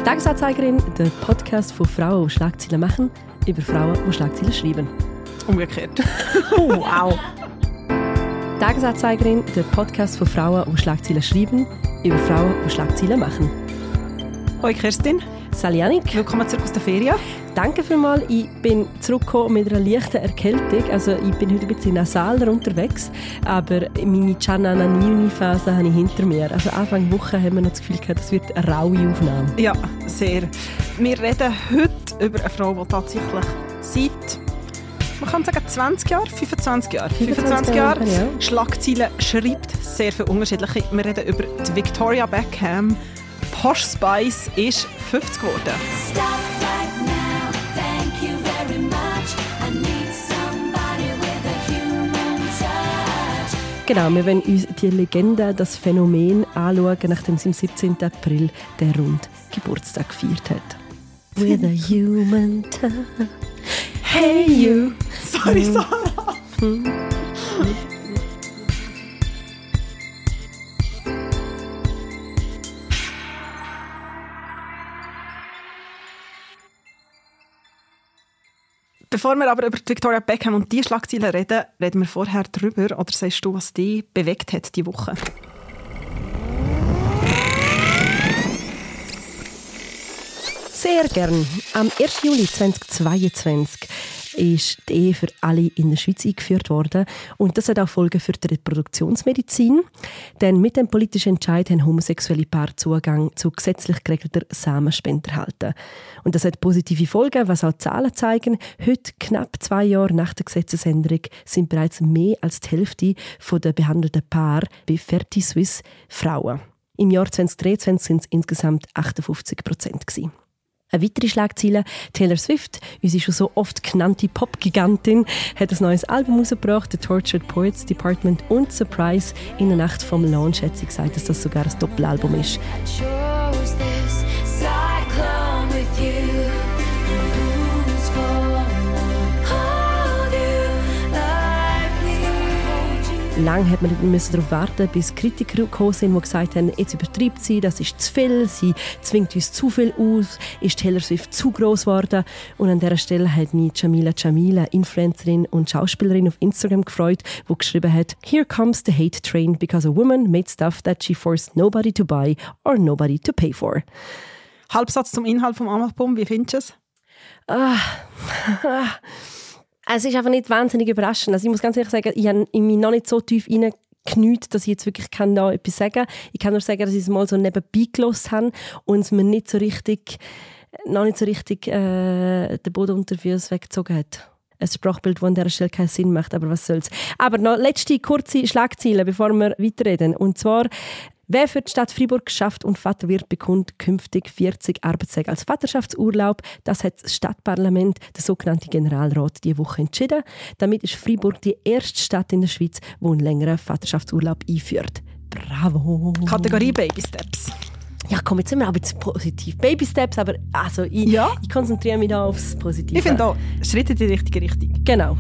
Tagesanzeigerin, der Podcast von Frauen, die Schlagzeilen machen, über Frauen, die Schlagzeilen schreiben. Umgekehrt. Wow. Tagesanzeigerin, der Podcast von Frauen, die Schlagzeilen schreiben, über Frauen, die Schlagzeilen machen. Hoi Kerstin. Salut Janik. Willkommen zurück aus der Ferien. Danke vielmals. Ich bin zurückgekommen mit einer leichten Erkältung. Also ich bin heute ein bisschen nasaler unterwegs, aber meine Chananani-Phase habe ich hinter mir. Also Anfang der Woche haben wir noch das Gefühl gehabt, das wird eine raue Aufnahme. Ja, sehr. Wir reden heute über eine Frau, die tatsächlich seit, man kann sagen 20 Jahre, 25 Jahre ja. Schlagzeilen schreibt, sehr viele unterschiedliche. Wir reden über die Victoria Beckham. Posh Spice ist 50 geworden. Genau, wir wollen uns die Legende, das Phänomen anschauen, nachdem sie am 17. April den rund Geburtstag gefeiert hat. With a human touch. Hey you. Sorry, Sarah. Bevor wir aber über Victoria Beckham und die Schlagzeilen reden, reden wir vorher darüber, oder sagst du, was dich bewegt hat diese Woche? Sehr gern. Am 1. Juli 2022 ist die Ehe für alle in der Schweiz eingeführt worden. Und das hat auch Folgen für die Reproduktionsmedizin. Denn mit dem politischen Entscheid haben homosexuelle Paare Zugang zu gesetzlich geregelter Samenspende erhalten. Und das hat positive Folgen, was auch die Zahlen zeigen. Heute, knapp 2 Jahre nach der Gesetzesänderung, sind bereits mehr als die Hälfte der behandelten Paare bei FertiSuisse Frauen. Im Jahr 2023 waren es insgesamt 58%. Eine weitere Schlagzeile: Taylor Swift, unsere schon so oft genannte Pop-Gigantin, hat ein neues Album herausgebracht, The Tortured Poets Department und Surprise. In der Nacht vom Launch hat sie gesagt, dass das sogar ein Doppelalbum ist. Lange hat man darauf warten, bis Kritiker gekommen sind, die gesagt haben, jetzt übertreibt sie, das ist zu viel, sie zwingt uns zu viel aus, ist Taylor Swift zu gross geworden. Und an dieser Stelle hat mich Jamila, Influencerin und Schauspielerin auf Instagram gefreut, die geschrieben hat: "Here comes the hate train because a woman made stuff that she forced nobody to buy or nobody to pay for." Halbsatz zum Inhalt vom Album, wie findest du es? Es ist einfach nicht wahnsinnig überraschend. Also ich muss ganz ehrlich sagen, ich habe mich noch nicht so tief reingekniet, dass ich jetzt wirklich da etwas sagen kann. Ich kann nur sagen, dass ich es mal so nebenbei gehört habe und es mir noch nicht so richtig den Boden unter den Füßen weggezogen hat. Ein Sprachbild, das an dieser Stelle keinen Sinn macht, aber was soll's. Aber noch letzte kurze Schlagzeile, bevor wir weiterreden. Und zwar: Wer für die Stadt Freiburg schafft und Vater wird, bekommt künftig 40 Arbeitstage als Vaterschaftsurlaub. Das hat das Stadtparlament, der sogenannte Generalrat, diese Woche entschieden. Damit ist Freiburg die erste Stadt in der Schweiz, die einen längeren Vaterschaftsurlaub einführt. Bravo! Kategorie Baby Steps. Ja, komm, jetzt sind wir aber jetzt positiv. Baby Steps, aber also ich konzentriere mich da aufs Positive. Ich finde auch Schritte in die richtige Richtung. Genau.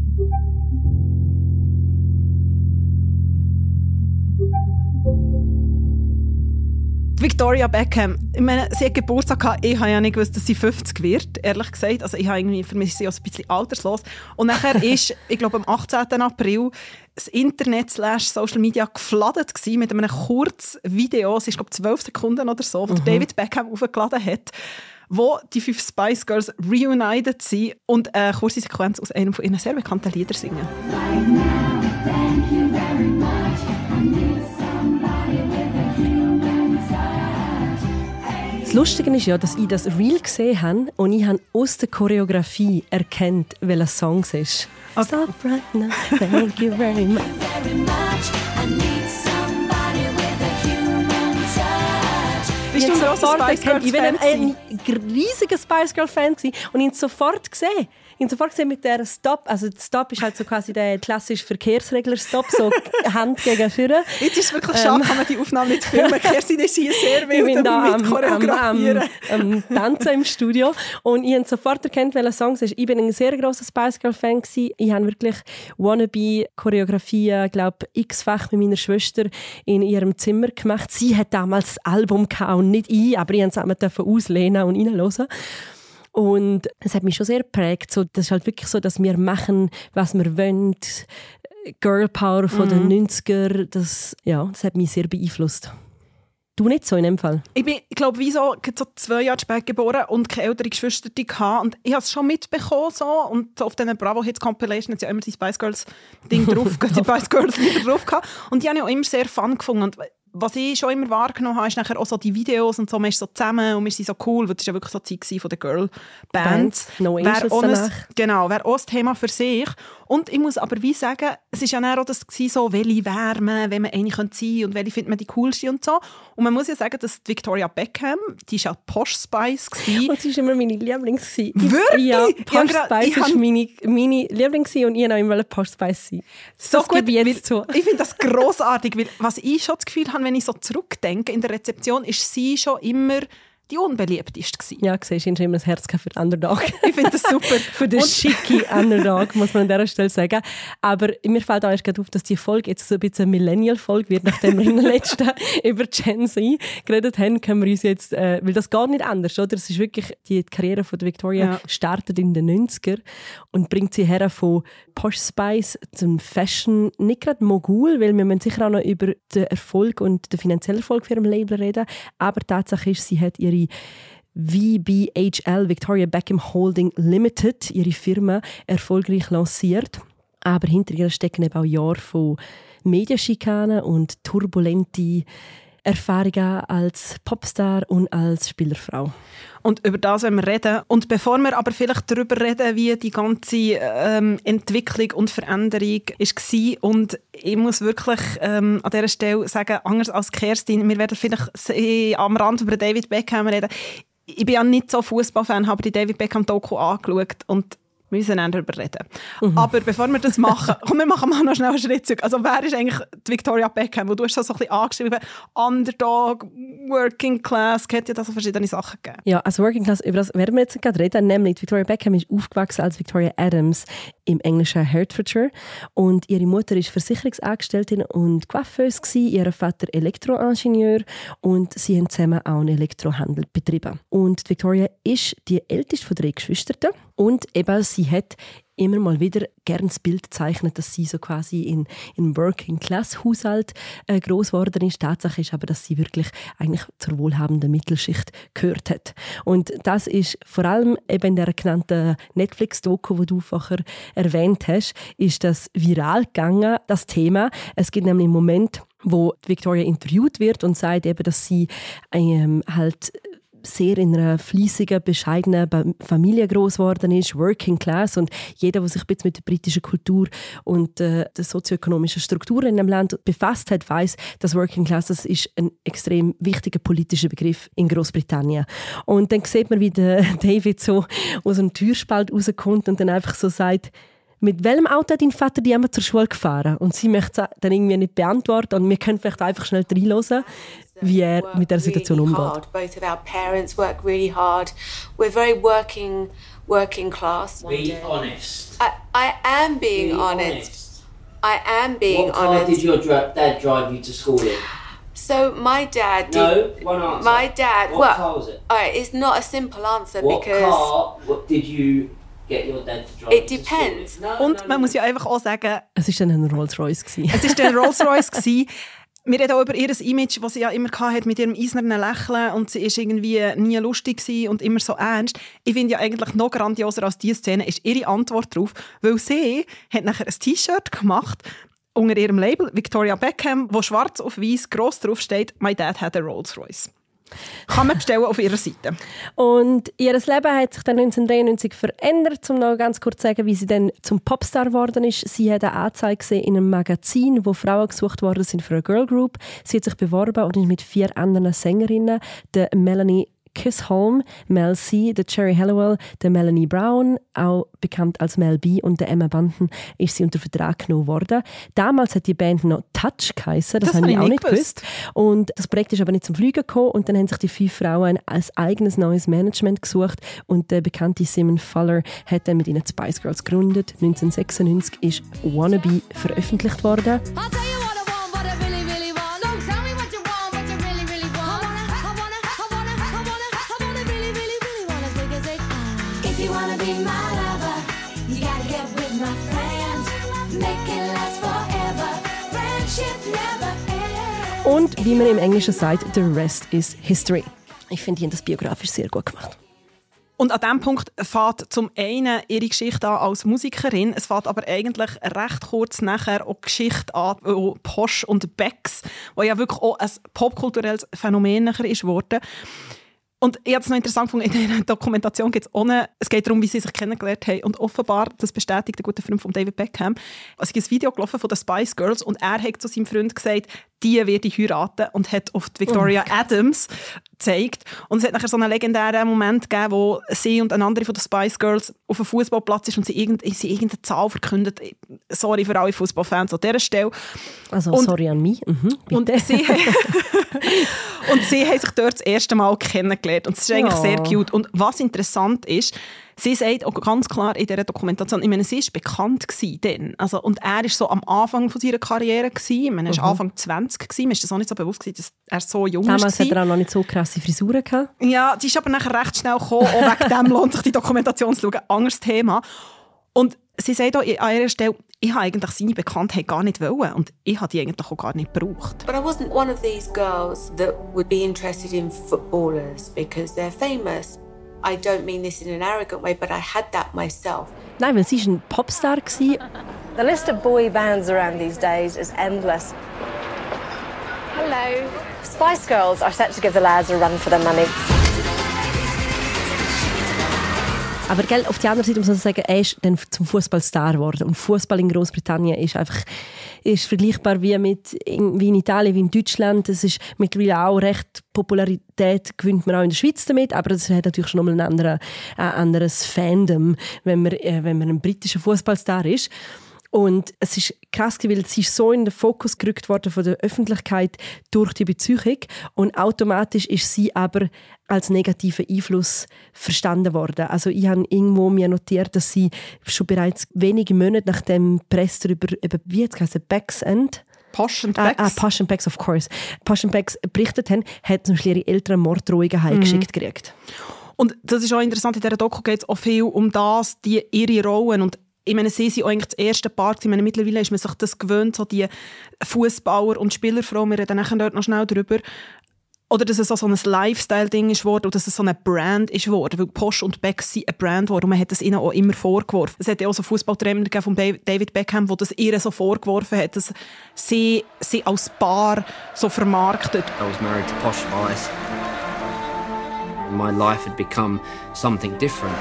Victoria Beckham, ich meine, sie hat Geburtstag gehabt. Ich habe ja nicht gewusst, dass sie 50 wird, ehrlich gesagt. Also ich habe irgendwie, für mich ist sie auch ein bisschen alterslos. Und nachher ist, ich glaube, am 18. April das Internet /Social Media gefladet gewesen mit einem kurzes Video. Es ist, glaube ich, 12 Sekunden oder so, wo David Beckham aufgeladen hat, wo die 5 Spice Girls reunited sind und eine kurze Sequenz aus einem von ihren sehr bekannten Liedern singen. Right now, thank you very much. I need somebody with a human touch. Das Lustige ist ja, dass ich das Reel gesehen habe und ich habe aus der Choreografie erkannt, welcher Song es ist. Okay. Stop right now, thank you very much. Bist du ein grosser Spice Girls Ich war Fan? ein riesiger Spice Girl Fan und ich habe es sofort gesehen. habe sofort gesehen mit der Stop, also der Stop ist halt so quasi der klassische Verkehrsregler-Stop, so Hand gegen vorne. Jetzt ist es wirklich schade, kann man die Aufnahme nicht filmen. Kerstin ist hier sehr Ich wild bin da mit choreografieren. am Tanzen im Studio und ich habe sofort erkannt, welcher Song es ist. Ich bin ein sehr grosser Spice Girl-Fan gewesen. Ich habe wirklich Wannabe-Choreografien, glaube x-fach mit meiner Schwester in ihrem Zimmer gemacht. Sie hat damals das Album gehabt und nicht ich, aber ich durfte es auslehnen und reinhören. Und es hat mich schon sehr geprägt. So, das ist halt wirklich so, dass wir machen, was wir wollen. Girl Power von den 90er, das hat mich sehr beeinflusst. Du nicht so in dem Fall? Ich glaube, wie so 2 Jahre spät geboren und keine ältere Geschwister hatte. Und ich habe es schon mitbekommen. So. Und so auf diesen Bravo Hits Compilation hat ja immer die Spice Girls Ding drauf, die Spice Girls Lieder drauf gehabt. Und die habe ich auch immer sehr fun gefunden. Und was ich schon immer wahrgenommen habe, ist nachher auch so die Videos und so, man ist so zusammen und wir sind so cool, weil das war ja wirklich so die Zeit von den Girl-Bands. No Angels danach. Genau, wäre auch ein Thema für sich. Und ich muss aber wie sagen, es war ja dann auch das so, welche Wärme, wenn man eine sein könnte und welche findet man die coolste und so. Und man muss ja sagen, dass Victoria Beckham, die war ja Posh Spice. Und sie war immer meine Lieblings. Wirklich? Ja, Posh Spice war meine Lieblings und ich wollte Posh Spice sein. So das gut, ich jetzt zu. Ich finde das grossartig, weil was ich schon das Gefühl habe, wenn ich so zurückdenke in der Rezeption, ist sie schon immer die unbeliebteste gewesen. Ja, siehst du, ich habe immer das Herz für den Underdog. Ich finde das super. Für den schicke Underdog, muss man an dieser Stelle sagen. Aber mir fällt auch erst gerade auf, dass die Folge jetzt so ein bisschen eine Millennial-Folge wird, nachdem wir in der letzten über Gen Z geredet haben, können wir uns jetzt, weil das geht nicht anders, oder? Es ist wirklich, die Karriere von Victoria startet in den 90er und bringt sie her von Posh Spice zum Fashion, nicht gerade Mogul, weil wir müssen sicher auch noch über den Erfolg und den finanziellen Erfolg für ihr Label reden, aber Tatsache ist, sie hat ihre VBHL, Victoria Beckham Holding Limited, ihre Firma, erfolgreich lanciert. Aber hinter ihr stecken eben auch Jahre von Medienschikanen und turbulente Erfahrungen als Popstar und als Spielerfrau. Und über das wollen wir reden. Und bevor wir aber vielleicht darüber reden, wie die ganze Entwicklung und Veränderung war, und ich muss wirklich an dieser Stelle sagen, anders als Kerstin, wir werden vielleicht am Rand über David Beckham reden. Ich bin ja nicht so Fußballfan, habe die David Beckham-Doku angeschaut und wir müssen darüber reden. Aber bevor wir das machen, wir machen mal noch schnell einen Schritt zurück. Also wer ist eigentlich die Victoria Beckham? Wo du hast so ein bisschen angeschrieben, Underdog, Working Class, es hat ja da so verschiedene Sachen gegeben. Ja, also Working Class, über das werden wir jetzt gerade reden. Nämlich Victoria Beckham ist aufgewachsen als Victoria Adams im englischen Hertfordshire. Und ihre Mutter war Versicherungsangestellte und Coiffeuse gewesen, ihr Vater Elektroingenieur und sie haben zusammen auch einen Elektrohandel betrieben. Und Victoria ist die älteste von 3 Geschwistern und eben sie hat immer mal wieder gerne das Bild gezeichnet, dass sie so quasi in Working-Class-Haushalt gross geworden ist. Tatsache ist aber, dass sie wirklich eigentlich zur wohlhabenden Mittelschicht gehört hat. Und das ist vor allem eben in der genannten Netflix-Doku, die du vorher erwähnt hast, ist das viral gegangen, das Thema. Es gibt nämlich einen Moment, wo Victoria interviewt wird und sagt eben, dass sie halt sehr in einer fleissigen, bescheidenen Familie groß geworden ist, Working Class, und jeder, der sich ein bisschen mit der britischen Kultur und der sozioökonomischen Strukturen in dem Land befasst hat, weiß, dass Working Class, das ist ein extrem wichtiger politischer Begriff in Großbritannien. Und dann sieht man, wie der David so aus einem Türspalt rauskommt und dann einfach so sagt, mit welchem Auto hat dein Vater die einmal zur Schule gefahren? Und sie möchte dann irgendwie nicht beantworten und wir können vielleicht einfach schnell reinhören, wie er mit der Situation umgeht. Both of our parents work really hard. We're very working class. Be honest. I am being honest. I am being What car honest. did your dad drive you to school in? So my dad did. No, one answer. My dad. What car was it? It's not a simple answer What because car did you get your dad to drive it you to school in? depends. Und man muss ja einfach auch sagen, Es war dann ein Rolls-Royce. es war der Rolls-Royce gewesen. Wir reden auch über ihr Image, das sie ja immer hatte, mit ihrem eisernen Lächeln, und sie war irgendwie nie lustig und immer so ernst. Ich finde ja eigentlich noch grandioser als diese Szene ist ihre Antwort darauf, weil sie hat nachher ein T-Shirt gemacht unter ihrem Label Victoria Beckham, wo schwarz auf weiß gross drauf steht, «My dad had a Rolls Royce». Kann man bestellen auf ihrer Seite. Und ihr Leben hat sich dann 1993 verändert, um noch ganz kurz zu sagen, wie sie dann zum Popstar geworden ist. Sie hat eine Anzeige gesehen in einem Magazin, wo Frauen gesucht worden sind für eine Girl Group. Sie hat sich beworben und ist mit 4 anderen Sängerinnen, der Melanie Chisholm, Mel C, der Cherry Halliwell, der Melanie Brown, auch bekannt als Mel B, und der Emma Bunton ist sie unter Vertrag genommen worden. Damals hat die Band noch Touch geheissen, das habe ich auch nicht gewusst. Und das Projekt ist aber nicht zum Fliegen gekommen und dann haben sich die 5 Frauen ein eigenes neues Management gesucht und der bekannte Simon Fuller hat dann mit ihnen die Spice Girls gegründet. 1996 ist Wannabe veröffentlicht worden. I'll tell you what I want, what I really, really want. So tell me what you want, what you really, really want. I wanna really, really, really wanna say, If you wanna be my lover, you gotta get with my friends. Make it last forever. Friendship never ends. Und wie man im Englischen sagt, the rest is history. Ich finde, die haben das biografisch sehr gut gemacht. Und an diesem Punkt fängt zum einen ihre Geschichte an als Musikerin. Es fängt aber eigentlich recht kurz nachher auch die Geschichte an, wo Posh und Becks, wo ja wirklich auch ein popkulturelles Phänomen nachher ist geworden. Und ich habe es noch interessant gefunden, in dieser Dokumentation geht es ohne, es geht darum, wie sie sich kennengelernt haben. Und offenbar, das bestätigt der gute Freund von David Beckham, also es ist ein Video gelaufen von den Spice Girls und er hat zu seinem Freund gesagt, die werde ich heiraten und hat auf die Victoria Adams gezeigt. Und es hat nachher so einen legendären Moment gegeben, wo sie und eine andere von den Spice Girls auf einem Fußballplatz ist und sie irgendeine Zahl verkündet. Sorry für alle Fußballfans an dieser Stelle. Also und, sorry an mich. Und sie haben sich dort das erste Mal kennengelernt. Und es ist eigentlich sehr cute. Und was interessant ist, sie sagt auch ganz klar in dieser Dokumentation, ich meine, sie war bekannt dann. Also, und er war so am Anfang von seiner Karriere. Ich meine, er war Anfang 20. Mir ist das auch nicht so bewusst, dass er so jung war. Damals hatte er auch noch nicht so krasse Frisuren gehabt. Ja, die ist aber nachher recht schnell gekommen. Auch wegen dem lohnt sich die Dokumentation zu schauen. Anderes Thema. Und sie sagt auch an ihrer Stelle, ich habe eigentlich seine Bekanntheit gar nicht wollen und ich habe die eigentlich auch gar nicht gebraucht. But I wasn't one of these girls that would be interested in footballers because they're famous. I don't mean this in an arrogant way, but I had that myself. Nein, weil sie war ein Popstar. The list of boy bands around these days is endless. Hello. Spice Girls are set to give the lads a run for their money. Aber gell, auf die andere Seite muss man sagen, er ist dann zum Fußballstar geworden. Und Fußball in Großbritannien ist vergleichbar wie in Italien, wie in Deutschland. Es ist mittlerweile auch recht Popularität gewinnt man auch in der Schweiz damit, aber es hat natürlich schon nochmal ein anderes Fandom, wenn man ein britischer Fußballstar ist. Und es ist krass, weil sie ist so in den Fokus gerückt worden von der Öffentlichkeit durch die Beziehung und automatisch ist sie aber als negativer Einfluss verstanden worden. Also ich habe irgendwo mir notiert, dass sie schon bereits wenige Monate nach dem Press darüber, wie jetzt heißt es, Becks End? Posh and Becks. Posh and Becks, of course. Posh and Becks berichtet haben, hat zum Beispiel ihre Eltern Morddrohungen heimgeschickt gekriegt. Und das ist auch interessant, in dieser Doku geht es auch viel um das, ihre Rollen. Und ich meine, sie sind auch eigentlich das erste Paar. Ich meine, mittlerweile ist man sich das gewöhnt, so die Fußballer und Spielerfrau. Wir reden nachher dort noch schnell drüber. Oder dass es so ein Lifestyle-Ding ist worden oder dass es so eine Brand ist worden. Weil Posh und Becks sind eine Brand geworden und man hat es ihnen auch immer vorgeworfen. Es hat ja auch so Fußballtrainer von David Beckham, der das ihr so vorgeworfen hat, dass sie als Paar so vermarktet. I was married to Posh Spice. My life had become something different.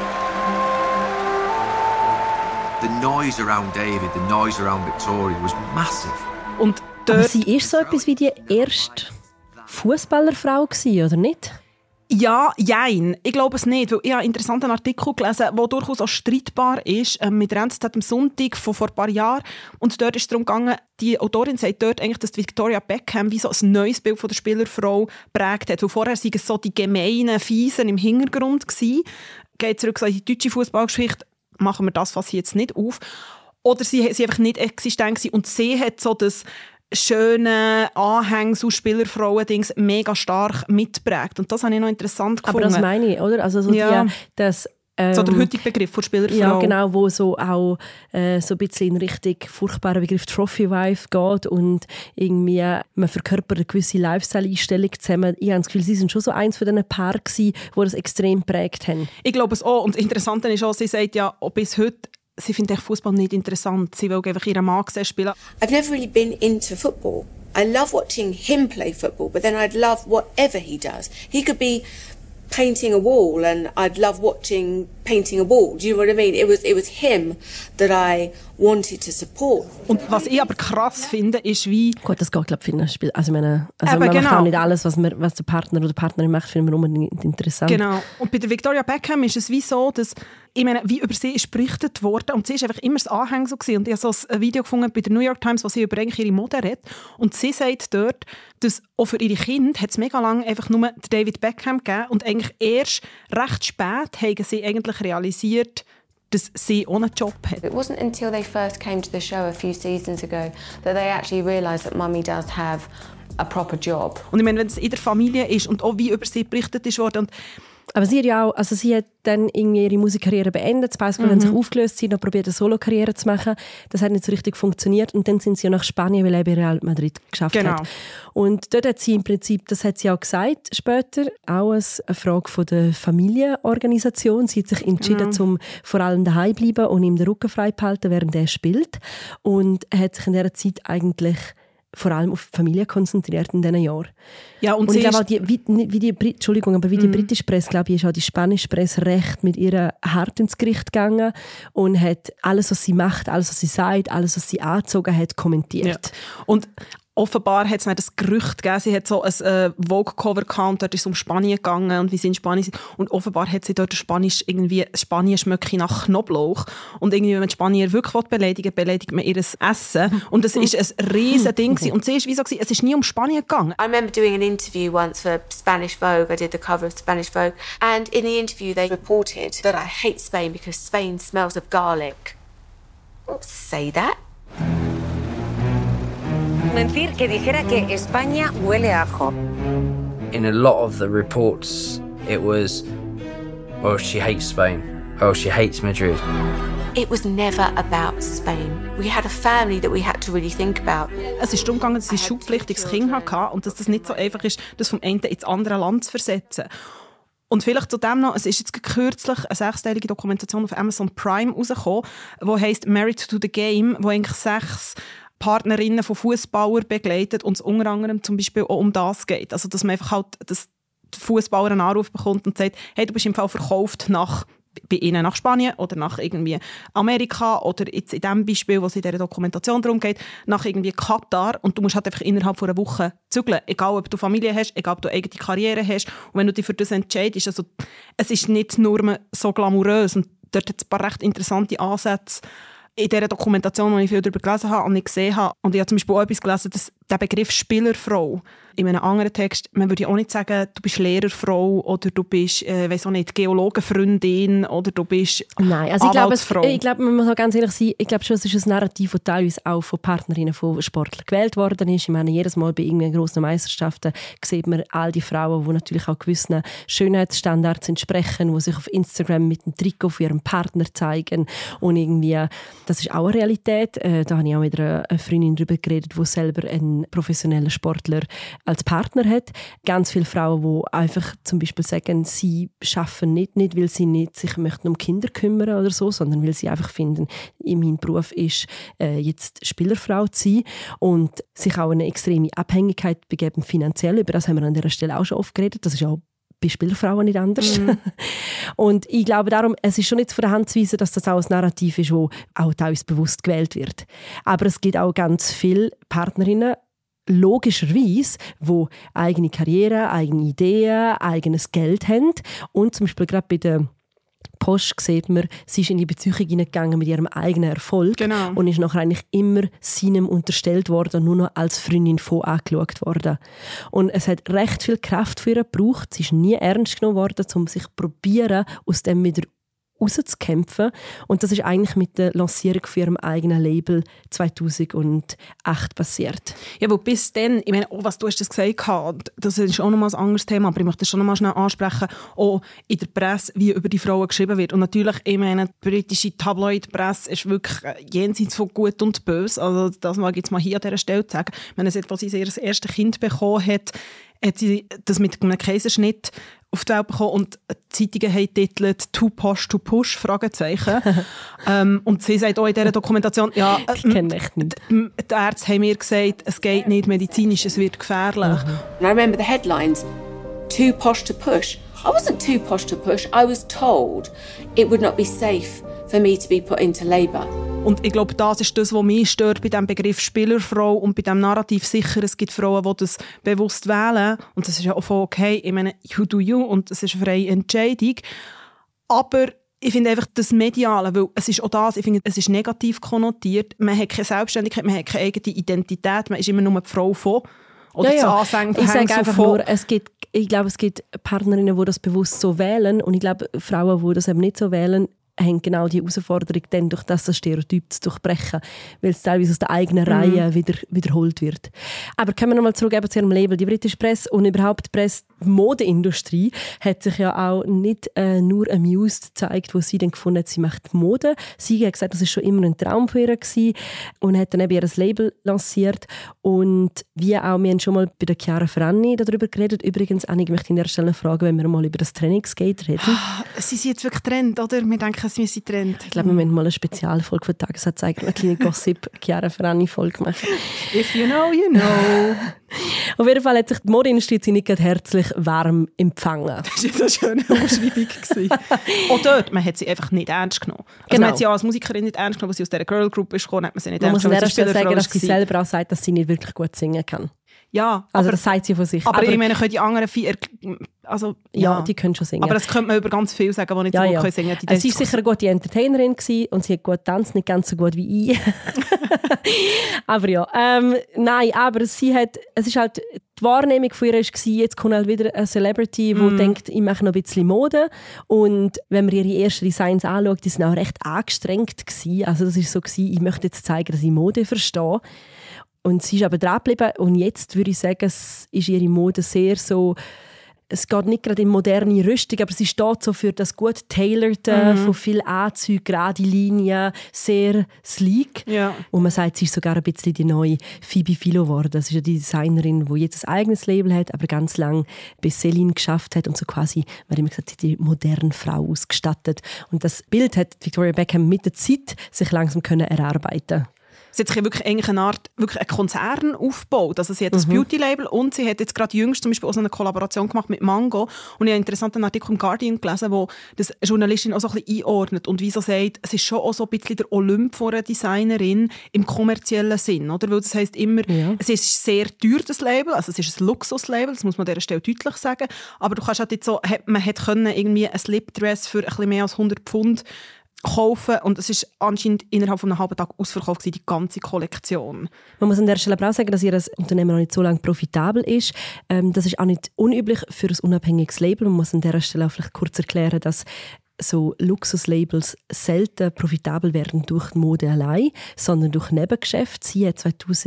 The noise around David, the noise around Victoria was massive. Und Aber dort, sie ist so etwas wie die erste Fußballerfrau gewesen, oder nicht? ja, jein. Ich glaube es nicht, weil ich habe einen interessanten Artikel gelesen, der durchaus auch streitbar ist, mit der NZZ am Sonntag von vor ein paar Jahren. Und dort ist es darum gegangen, die Autorin sagt dort eigentlich, dass Victoria Beckham wie so ein neues Bild von der Spielerfrau prägt hat. Weil vorher waren es so die gemeinen, fiesen im Hintergrund gewesen. Geht zurück so in die deutsche Fußballgeschichte, machen wir das fast jetzt nicht auf. Oder sie einfach nicht existent gewesen. Und sie hat so das schöne Anhängs- und Spielerfrauen-Dings mega stark mitprägt. Und das habe ich noch interessant gefunden. Aber das meine ich, oder? Also so Ja. das so der heutige Begriff von Spielerfrau. Ja, genau, wo so auch so ein bisschen in Richtung furchtbaren Begriff Trophy-Wife geht und irgendwie man verkörpert eine gewisse Lifestyle-Einstellung zusammen. Ich habe das Gefühl, sie sind schon so eins von diesen Paaren gewesen, die das extrem geprägt haben. Ich glaube es auch. Und das Interessante ist auch, sie sagt ja auch bis heute, sie findet Fußball nicht interessant. Sie will einfach ihren Mann sehen spielen. I've never really been into football. I love watching him play football, but then I'd love whatever he does. He could be painting a wall, and I'd love watching painting a wall. Do you know what I mean? It was him that I wanted to support. Und was ich aber krass finde, ist wie... Gut, das geht, glaube ich, für ein Spiel. Also, man genau. macht auch nicht alles, was der Partner oder die Partnerin macht, finden wir unbedingt interessant. Genau. Und bei der Victoria Beckham ist es wie so, dass, ich meine, wie über sie ist berichtet worden und sie ist einfach immer das Anhängsel gewesen. Und ich habe so ein Video gefunden bei der New York Times, wo sie über eigentlich ihre Mode redet. Und sie sagt dort, dass auch für ihre Kinder hat es mega lange einfach nur David Beckham gegeben und eigentlich erst recht spät haben sie eigentlich realisiert, dass sie auch einen Job hat. It wasn't until they first came to the show a few seasons ago that they actually realised that Mummy does have a proper job. Und ich meine, wenn es in der Familie ist und auch wie über sie berichtet ist worden. Aber sie hat ja auch, also sie hat dann irgendwie ihre Musikkarriere beendet. Die Spice Girls haben sich aufgelöst, sie hat noch probiert, eine Solo-Karriere zu machen. Das hat nicht so richtig funktioniert. Und dann sind sie ja nach Spanien, weil er bei Real Madrid geschafft hat. Und dort hat sie im Prinzip, das hat sie auch gesagt später, auch eine Frage von der Familienorganisation. Sie hat sich entschieden, zum vor allem daheim zu bleiben und ihm den Rücken frei zu halten, während er spielt. Und hat sich in dieser Zeit eigentlich vor allem auf die Familie konzentriert in diesen Jahren. Ja, und ich glaube auch, wie die britische Presse, glaube ich, ist auch die spanische Presse recht mit ihr hart ins Gericht gegangen und hat alles, was sie macht, alles, was sie sagt, alles, was sie angezogen hat, kommentiert. Ja. Und offenbar hat es nicht das Gerücht gegeben, sie hat so ein Vogue-Cover gehabt, dort ist es um Spanien gegangen und wie sie in Spanien sind. Und offenbar hat sie dort Spanisch irgendwie, Spanien schmeckt nach Knoblauch. Und irgendwie, wenn man Spanier wirklich beleidigt man ihr Essen. Und das ist ein riesen Ding. Und sie ist wie so, es ist nie um Spanien gegangen. I remember doing an interview once for Spanish Vogue. I did the cover of Spanish Vogue. And in the interview they reported that I hate Spain because Spain smells of garlic. Don't say that. Mentir que dijera que España huele a ajo. In a lot of the reports, it was, oh, she hates Spain. Oh, she hates Madrid. It was never about Spain. We had a family that we had to really think about. Es ist darum gegangen, dass sie ein schulpflichtiges Kind hatte und dass das nicht so einfach ist, das vom einen ins andere Land zu versetzen. Und vielleicht zu dem noch, es ist jetzt kürzlich eine 6-teilige Dokumentation auf Amazon Prime rausgekommen, die heisst «Married to the Game», wo eigentlich 6 Partnerinnen von Fußballern begleitet und es unter anderem zum Beispiel auch um das geht. Also dass man einfach halt, dass der Fußballer einen Anruf bekommt und sagt, hey, du bist im Fall verkauft bei ihnen nach Spanien oder nach irgendwie Amerika oder jetzt in dem Beispiel, wo es in dieser Dokumentation darum geht, nach irgendwie Katar und du musst halt einfach innerhalb von einer Woche zügeln. Egal, ob du Familie hast, egal, ob du eigene Karriere hast und wenn du dich für das entscheidest, also es ist nicht nur so glamourös und dort hat es ein paar recht interessante Ansätze in dieser Dokumentation, wo ich viel darüber gelesen habe und nicht gesehen habe. Und ich habe zum Beispiel auch etwas gelesen, dass der Begriff Spielerfrau in einem anderen Text, man würde ja auch nicht sagen, du bist Lehrerfrau oder du bist, weiss auch nicht, Geologenfreundin oder du bist Anwaltsfrau. Ich glaube, man muss auch ganz ehrlich sein, ich glaube schon, es ist ein Narrativ, das teilweise auch von Partnerinnen von Sportlern gewählt worden ist. Ich meine, jedes Mal bei irgendwelchen grossen Meisterschaften sieht man all die Frauen, die natürlich auch gewissen Schönheitsstandards entsprechen, die sich auf Instagram mit dem Trikot für ihren Partner zeigen und irgendwie, das ist auch eine Realität. Da habe ich auch mit einer Freundin darüber geredet, die selber einen professionellen Sportler als Partner hat. Ganz viele Frauen, die einfach zum Beispiel sagen, sie arbeiten nicht, weil sie nicht sich möchten um Kinder kümmern oder so, sondern weil sie einfach finden, mein Beruf ist, jetzt Spielerfrau zu sein und sich auch eine extreme Abhängigkeit begeben finanziell. Über das haben wir an dieser Stelle auch schon oft geredet. Das ist auch bei Spielerfrauen nicht anders. Und ich glaube darum, es ist schon nicht von der Hand zu weisen, dass das auch ein Narrativ ist, das auch teilweise bewusst gewählt wird. Aber es gibt auch ganz viele Partnerinnen, logischerweise, die eigene Karriere, eigene Ideen, eigenes Geld haben. Und zum Beispiel gerade bei der Posch sieht man, sie ist in die Beziehung hineingegangen mit ihrem eigenen Erfolg und ist nachher eigentlich immer seinem unterstellt worden und nur noch als Freundin von angeschaut worden. Und es hat recht viel Kraft für ihr gebraucht. Sie ist nie ernst genommen worden, um sich zu probieren, aus dem wieder rauszukämpfen. Und das ist eigentlich mit der Lancierung für ihrem eigenen Label 2008 passiert. Ja, wo bis dann, ich meine, was du hast das gesagt, das ist auch nochmal ein anderes Thema, aber ich möchte das schon nochmal schnell ansprechen, auch in der Presse, wie über die Frauen geschrieben wird. Und natürlich, ich meine, die britische Tabloid-Presse ist wirklich jenseits von Gut und Böse. Also das mag ich jetzt mal hier an dieser Stelle sagen. Ich meine, als sie ihr erstes Kind bekommen hat sie das mit einem Kaiserschnitt auf die Welt bekommen und die Zeitungen haben getitelt «Too posh to push?» Fragezeichen. Und sie sagt auch in dieser Dokumentation, ja, ich kenne echt nicht. Die Ärzte haben mir gesagt, es geht nicht medizinisch, es wird gefährlich. And I remember the headlines, «Too posh to push? I wasn't too posh to push. I was told it would not be safe for me to be put into labour. Und ich glaube, das ist das, was mich stört bei diesem Begriff Spielerfrau und bei diesem Narrativ. Sicher, es gibt Frauen, die das bewusst wählen. Und das ist ja auch voll okay. Ich meine, you do you. Und es ist eine freie Entscheidung. Aber ich finde einfach das Mediale, weil es ist auch das, ich finde, es ist negativ konnotiert. Man hat keine Selbstständigkeit, man hat keine eigene Identität. Man ist immer nur die Frau von. Oder ja. das Anhängen Ich sage einfach von. nur, ich glaube, es gibt Partnerinnen, die das bewusst so wählen. Und ich glaube, Frauen, die das eben nicht so wählen, haben genau die Herausforderung, dann durch das Stereotyp zu durchbrechen, weil es teilweise aus der eigenen Reihe wiederholt wird. Aber kommen wir nochmal zurück zu ihrem Label. Die britische Presse und überhaupt die Presse, die Modeindustrie, hat sich ja auch nicht nur amused gezeigt, wo sie dann gefunden hat, sie macht Mode. Sie hat gesagt, das war schon immer ein Traum von ihr gewesen und hat dann eben ihr Label lanciert. Und wie auch, wir haben schon mal bei der Chiara Ferragni darüber geredet. Übrigens, Annik, ich möchte an der Stelle fragen, wenn wir mal über das Trainingsgate reden. Sie sind jetzt wirklich Trend, oder? Wir denken, sie sind Trend. Ich glaube, wir müssen mal eine Spezialfolge von Tagesanzeiger, eine kleine Gossip-Chiara Ferragni-Folge machen. If you know, you know. Auf jeden Fall hat sich die Modeindustrie nicht gerade herzlich warm empfangen. Das war eine schöne Umschreibung. Auch dort, man hat sie einfach nicht ernst genommen. Also Genau. man hat sie auch als Musikerin nicht ernst genommen, als sie aus dieser Girl-Group ist gekommen, hat man sie nicht Man ernst muss an genommen. der Stelle sagen, dass sie war. selber auch sagt, dass sie nicht wirklich gut singen kann. Ja, Also aber, das sagt sie von sich. aber ich meine, können die anderen vier... Also, ja, die können schon singen. Aber das könnte man über ganz viel sagen, die nicht so gut können singen können. Sie war sicher eine gute Entertainerin gewesen und sie hat gut getanzt, nicht ganz so gut wie ich. Aber ja, nein, aber es ist halt, die Wahrnehmung von ihr war, jetzt kommt halt wieder eine Celebrity, die denkt, ich mache noch ein bisschen Mode. Und wenn man ihre ersten Designs anschaut, die waren auch recht angestrengt gewesen. Also das war so gewesen, ich möchte jetzt zeigen, dass ich Mode verstehe. Und sie ist aber dran geblieben. Und jetzt würde ich sagen, es ist ihre Mode sehr so, es geht nicht gerade in moderne Rüstung, aber sie steht so für das gut tailorde, von viel Anzügen, gerade Linien, sehr sleek. Ja. Und man sagt, sie ist sogar ein bisschen die neue Phoebe Philo geworden. Das ist ja die Designerin, die jetzt ein eigenes Label hat, aber ganz lange bei Celine geschafft hat und so quasi, man hat immer gesagt, sie hat die moderne Frau ausgestattet. Und das Bild hat Victoria Beckham mit der Zeit sich langsam erarbeiten. Sie hat sich wirklich eigentlich eine Art, wirklich einen Konzern aufgebaut. Also sie hat das Beauty-Label und sie hat jetzt gerade jüngst zum Beispiel auch so eine Kollaboration gemacht mit Mango. Und ich habe einen interessanten Artikel im Guardian gelesen, wo das Journalistin auch so ein bisschen einordnet und wie so sagt, es ist schon auch so ein bisschen der Olymp von einer Designerin im kommerziellen Sinn. Oder? Weil das heisst immer, es ist sehr teuer, das Label, also es ist ein Luxuslabel, das muss man an dieser Stelle deutlich sagen. Aber du kannst halt jetzt so, man hätte irgendwie ein Slipdress für ein bisschen mehr als 100 Pfund kaufen und es ist anscheinend innerhalb von einem halben Tag ausverkauft, die ganze Kollektion. Man muss an der Stelle aber auch sagen, dass ihr Unternehmen noch nicht so lange profitabel ist. Das ist auch nicht unüblich für ein unabhängiges Label. Man muss an der Stelle auch vielleicht kurz erklären, dass so Luxuslabels selten profitabel werden durch die Mode allein, sondern durch Nebengeschäfte. Sie hat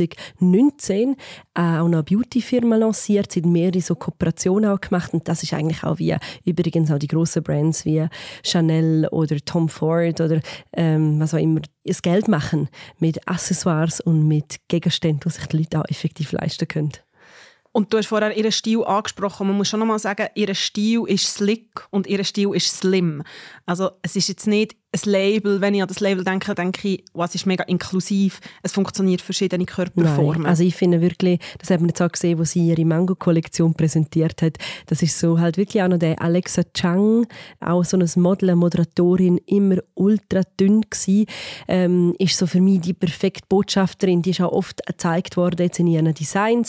2019 auch eine Beauty-Firma lanciert, sie hat mehrere so Kooperationen auch gemacht und das ist eigentlich auch wie übrigens auch die grossen Brands wie Chanel oder Tom Ford oder was auch immer das Geld machen mit Accessoires und mit Gegenständen, die sich die Leute auch effektiv leisten können. Und du hast vorher ihren Stil angesprochen. Man muss schon noch mal sagen, ihr Stil ist slick und ihr Stil ist slim. Also es ist jetzt nicht ein Label. Wenn ich an das Label denke ich, es ist mega inklusiv. Es funktioniert verschiedene Körperformen. Nein, also ich finde wirklich, das hat man jetzt auch gesehen, wo sie ihre Mango-Kollektion präsentiert hat. Das ist so halt wirklich auch noch der Alexa Chung, auch so ein Model, eine Moderatorin, immer ultra dünn gsi. Ist so für mich die perfekte Botschafterin. Die ist auch oft gezeigt worden jetzt in ihren Designs.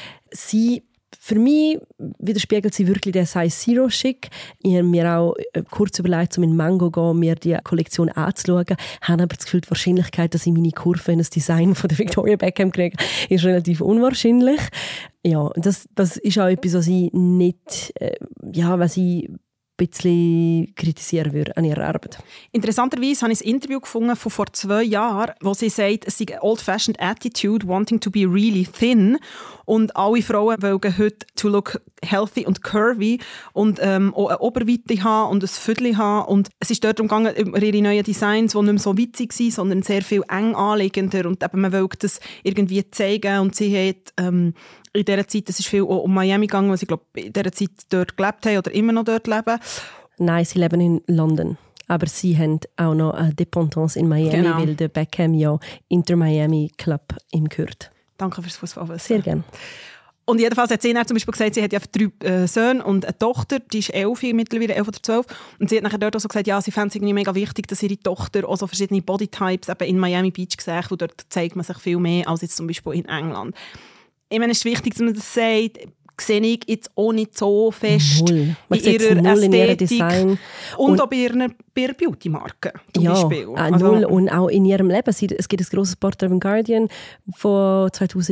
Für mich widerspiegelt sie wirklich den Size Zero Schick. Ich habe mir auch kurz überlegt, um in Mango zu gehen, mir die Kollektion anzuschauen. Ich habe aber das Gefühl, die Wahrscheinlichkeit, dass ich meine Kurve in das Design von der Victoria Beckham kriege, ist relativ unwahrscheinlich. Ja, das ist auch etwas, was ich nicht, was ich ein bisschen kritisieren würde an ihrer Arbeit. Interessanterweise habe ich ein Interview gefunden von vor 2 Jahren, wo sie sagt, es sei eine old-fashioned attitude, wanting to be really thin. Und alle Frauen wollen heute to look healthy und curvy und auch eine Oberweite haben und ein Viertel haben. Und es ist dort darum gegangen, über ihre neuen Designs, die nicht mehr so witzig waren, sondern sehr viel eng anliegender. Und eben, man will das irgendwie zeigen. Und sie hat in dieser Zeit, es ist viel um Miami gegangen, weil sie, glaube in dieser Zeit dort gelebt haben oder immer noch dort leben. Nein, sie leben in London. Aber sie haben auch noch eine Dependance in Miami, weil der Beckham ja Inter Miami Club ihm gehört. Danke fürs Fußballwissen. Sehr gerne. Und jedenfalls hat sie dann zum Beispiel gesagt, sie hat ja 3 Söhne und eine Tochter, die ist 11, mittlerweile 11 oder 12. Und sie hat nachher dort auch so gesagt, ja, sie fände es irgendwie mega wichtig, dass ihre Tochter auch so verschiedene Bodytypes eben in Miami Beach sieht, und dort zeigt man sich viel mehr als jetzt zum Beispiel in England. Ich meine, es ist wichtig, dass man das sagt, sehe ich jetzt auch nicht so fest in ihrer Ästhetik Design. Und auch bei ihrer Beauty-Marke zum Beispiel. Null. Und auch in ihrem Leben. Es gibt ein grosses Porträt im Guardian von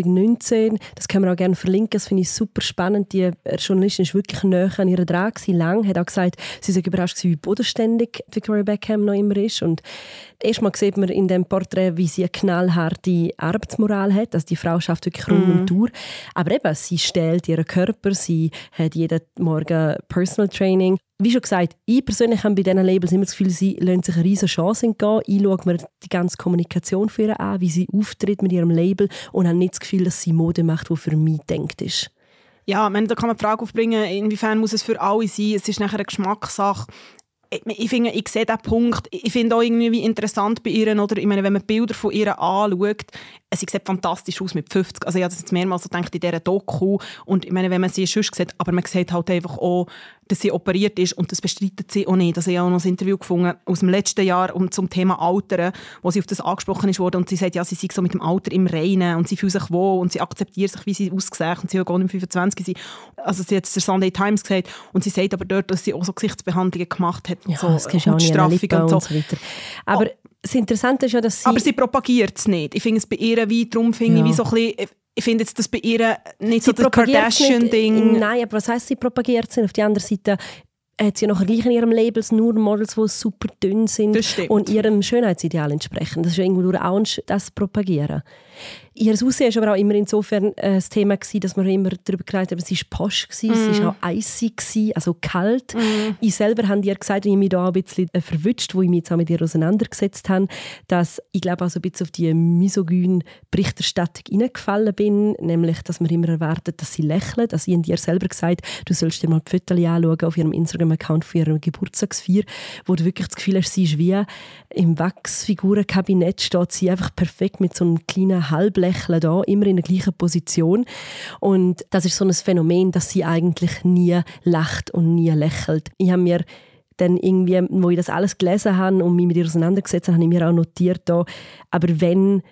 2019. Das können wir auch gerne verlinken. Das finde ich super spannend. Die Journalistin ist wirklich näher an ihrer dran gewesen, lang. Hat auch gesagt, sie sei überrascht gewesen, wie bodenständig Victoria Beckham noch immer ist. Und erstmal sieht man in dem Porträt, wie sie eine knallharte Arbeitsmoral hat. Also die Frau schafft wirklich rund um die Uhr. Aber eben, sie stellt ihren Körper, sie hat jeden Morgen Personal Training. Wie schon gesagt, ich persönlich habe bei diesen Labels immer das Gefühl, sie lassen sich eine riesige Chance entgehen. Ich schaue mir die ganze Kommunikation für ihr an, wie sie auftritt mit ihrem Label und habe nicht das Gefühl, dass sie Mode macht, die für mich gedacht ist. Ja, da kann man die Frage aufbringen, inwiefern muss es für alle sein. Es ist nachher eine Geschmackssache. Ich finde, ich sehe diesen Punkt. Ich finde auch irgendwie interessant bei ihr, oder ich meine, wenn man Bilder von ihr anschaut, sie sieht fantastisch aus mit 50. Also ich habe das jetzt mehrmals so gedacht in dieser Doku. Und ich meine, wenn man sie sonst sieht, aber man sieht halt einfach auch, dass sie operiert ist, und das bestreitet sie auch nicht. Also ich habe auch noch ein Interview gefunden aus dem letzten Jahr zum Thema Altern, wo sie auf das angesprochen ist worden, und sie sagt, ja, sie sei so mit dem Alter im Reinen und sie fühlt sich wohl und sie akzeptiert sich, wie sie aussieht, und sie will gar nicht 25 sein. Also sie hat es der Sunday Times gesagt, und sie sagt aber dort, dass sie auch so Gesichtsbehandlungen gemacht hat. Ja, so das kannst du auch nicht und so weiter. Aber das Interessante ist ja, dass sie... Aber sie propagiert es nicht. Ich finde es bei ihr wie, darum finde ich wie so ein bisschen... Ich finde jetzt das bei ihr nicht so das Kardashian-Ding. Nein, aber was heisst, sie propagiert es nicht? Auf der anderen Seite hat sie noch gleich in ihrem Labels nur Models, die super dünn sind und ihrem Schönheitsideal entsprechen. Das ist irgendwo auch das Propagieren. Ihr Aussehen war aber auch immer insofern ein Thema gewesen, dass wir immer darüber geredet haben, sie war posch, sie war auch icy, also kalt. Ich selber habe ihr gesagt, und ich mich da auch ein bisschen verwünscht, wo ich mich jetzt auch mit ihr auseinandergesetzt habe, dass ich glaube auch so ein bisschen auf die misogyne Berichterstattung hineingefallen bin, nämlich, dass man immer erwartet, dass sie lächelt. Also ich habe ihr selber gesagt, du sollst dir mal die Fotos anschauen auf ihrem Instagram-Account von ihrer Geburtstagsfeier, wo du wirklich das Gefühl hast, sie ist wie im Wachsfigurenkabinett, steht sie einfach perfekt mit so einem kleinen Halblächeln da, immer in der gleichen Position. Und das ist so ein Phänomen, dass sie eigentlich nie lacht und nie lächelt. Ich habe mir dann irgendwie, wo ich das alles gelesen habe und mich mit ihr auseinandergesetzt habe, habe ich mir auch notiert, da, aber wenn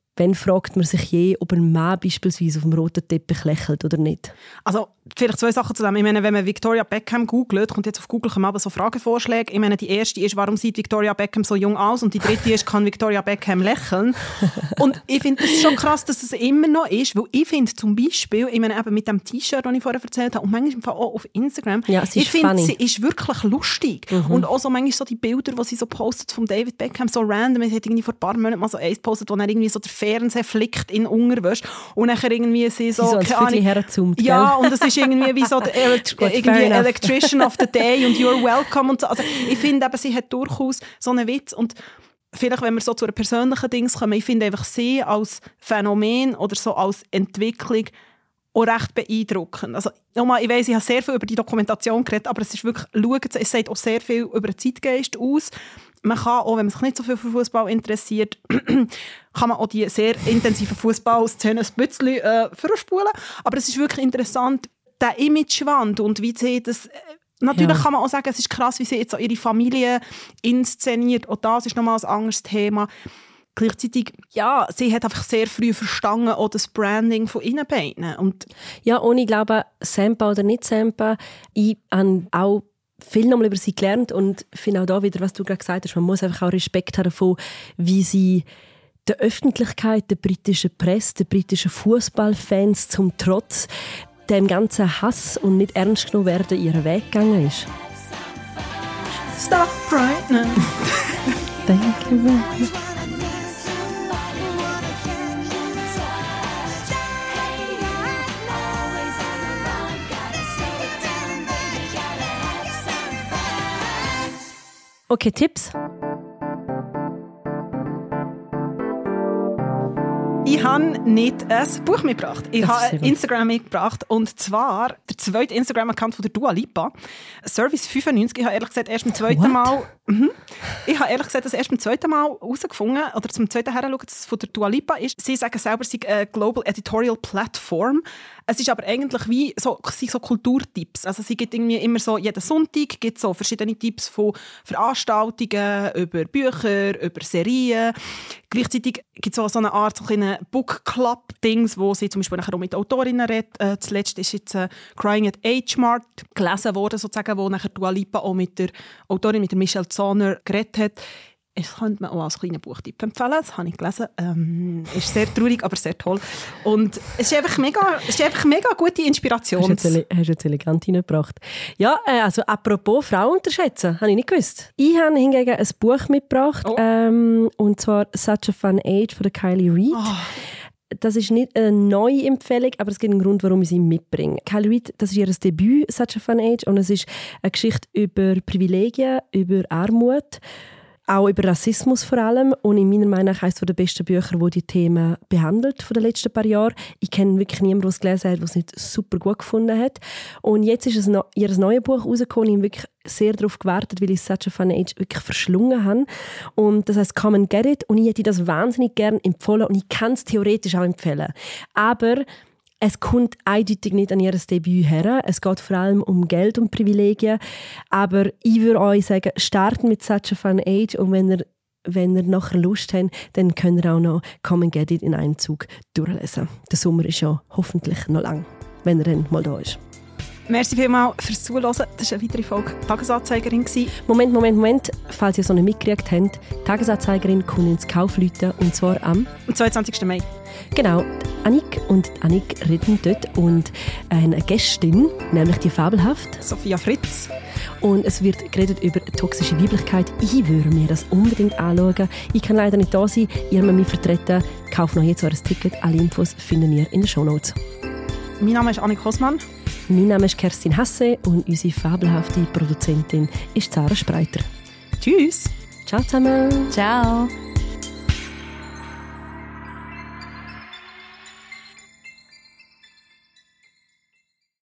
fragt man sich je, ob ein Mann beispielsweise auf dem roten Teppich lächelt oder nicht? Also vielleicht 2 Sachen zu dem. Ich meine, wenn man Victoria Beckham googelt, kommt jetzt auf Google aber so Fragevorschläge. Ich meine, die erste ist, warum sieht Victoria Beckham so jung aus? Und die dritte ist, kann Victoria Beckham lächeln? Und ich finde es schon krass, dass es immer noch ist, weil ich finde zum Beispiel, ich meine, eben mit dem T-Shirt, das ich vorher erzählt habe, und manchmal auch auf Instagram, ich finde, sie ist wirklich lustig. Und auch so manchmal so die Bilder, die sie so postet von David Beckham, so random. Ich hatte irgendwie vor ein paar Monaten mal so eins postet, wo er irgendwie so der Fernseher flickt in Unterwäsche und nachher irgendwie sie so ein Viertel herzoomt, ja, und es ist irgendwie wie so der irgendwie Electrician of the Day und you're welcome und so. Also ich finde eben, sie hat durchaus so einen Witz, und vielleicht, wenn wir so zu einer persönlichen Dings kommen, ich finde einfach sie als Phänomen oder so als Entwicklung auch recht beeindruckend. Also, nochmal, ich weiss, ich habe sehr viel über die Dokumentation geredet, aber es ist wirklich, schaut, es sagt auch sehr viel über den Zeitgeist aus. Man kann auch, wenn man sich nicht so viel für Fußball interessiert, kann man auch die sehr intensive Fußballszene ein bisschen vorspulen. Aber es ist wirklich interessant, der Imagewand und wie sie das... Natürlich kann man auch sagen, es ist krass, wie sie jetzt auch ihre Familie inszeniert. Auch das ist nochmal ein anderes Thema. Gleichzeitig, ja, sie hat einfach sehr früh verstanden, auch das Branding von ihren beiden. Und ja, und ich glaube, Sampa oder nicht Sampa, ich habe auch viel nochmal über sie gelernt und finde auch da wieder, was du gerade gesagt hast, man muss einfach auch Respekt haben davon, wie sie der Öffentlichkeit, der britischen Presse, der britischen Fußballfans zum Trotz dem ganzen Hass und nicht ernst genommen werden ihren Weg gegangen ist. Stop right now. Thank you very much. Okay, Tipps? Ich habe nicht ein Buch mitgebracht. Ich habe Instagram mitgebracht. Und zwar der zweite Instagram-Account von der Dua Lipa. Service 95. Ich habe ehrlich gesagt erst beim zweiten Mal... Ich habe ehrlich gesagt das erst beim zweiten Mal herausgefunden, oder zum zweiten Heranschauen, dass es von der Dua Lipa ist. Sie sagen selber, es sei eine Global Editorial Platform. Es ist aber eigentlich wie so Kulturtipps. Also sie gibt irgendwie immer so, jeden Sonntag gibt so verschiedene Tipps von Veranstaltungen, über Bücher, über Serien. Gleichzeitig gibt es so eine Art so eine Book Club-Dings, wo sie zum Beispiel nachher auch mit Autorinnen redet. Zuletzt ist jetzt Crying at H-Mart gelesen worden, sozusagen, wo nachher Dua Lipa auch mit der Autorin, mit der Michelle Zahner, geredet hat. Das könnte man auch als kleinen Buchtipp empfehlen. Das habe ich gelesen. Ist sehr traurig, aber sehr toll. Und es ist einfach mega gute Inspiration. Hast du jetzt elegant hineingebracht. Ja, also apropos Frauen unterschätzen, habe ich nicht gewusst. Ich habe hingegen ein Buch mitgebracht, und zwar «Such a Fun Age» von der Kylie Reid. Oh. Das ist nicht eine neue Empfehlung, aber es gibt einen Grund, warum ich sie mitbringe. Kylie Reid, das ist ihr Debüt «Such a Fun Age» und es ist eine Geschichte über Privilegien, über Armut, auch über Rassismus vor allem. Und in meiner Meinung nach eines der besten Bücher, die die Themen behandelt von den letzten paar Jahren. Ich kenne wirklich niemanden, der es gelesen hat, der es nicht super gut gefunden hat. Und jetzt ist ihr neues Buch rausgekommen. Ich habe wirklich sehr darauf gewartet, weil ich «Such a Fun Age» wirklich verschlungen habe. Und das heisst «Come and Get It». Und ich hätte das wahnsinnig gerne empfohlen. Und ich kann es theoretisch auch empfehlen. Aber es kommt eindeutig nicht an ihr Debüt her. Es geht vor allem um Geld und Privilegien. Aber ich würde euch sagen, starten mit «Such a Fun Age» und wenn ihr nachher Lust habt, dann könnt ihr auch noch «Come and Get It» in einem Zug durchlesen. Der Sommer ist ja hoffentlich noch lang, wenn er dann mal da ist. Merci vielmals fürs Zuhören. Das war eine weitere Folge «Tagesanzeigerin». Moment. Falls ihr es noch nicht mitgekriegt habt, die «Tagesanzeigerin» kommt ins Kaufleuten, und zwar am 22. Mai. Genau, Annik reden dort und eine Gästin, nämlich die Fabelhaft Sophia Fritz. Und es wird geredet über toxische Weiblichkeit. Ich würde mir das unbedingt anschauen. Ich kann leider nicht da sein, ihr müsst mich vertreten. Kauft noch jetzt eures Ticket. Alle Infos findet ihr in den Shownotes. Mein Name ist Annik Hosmann. Mein Name ist Kerstin Hasse und unsere fabelhafte Produzentin ist Sarah Spreiter. Tschüss. Ciao zusammen. Ciao.